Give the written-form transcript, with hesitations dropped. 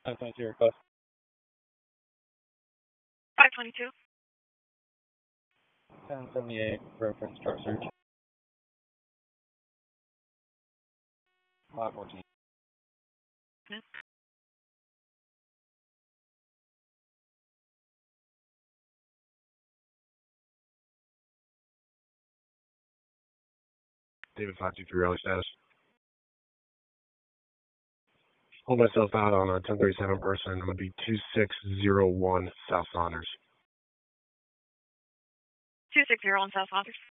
922 request. 522. 1078 reference chart search. 514. David 523 rally status. Hold myself out on a 1037 person. I'm going to be 2601 South Saunders. 260 on South Saunders.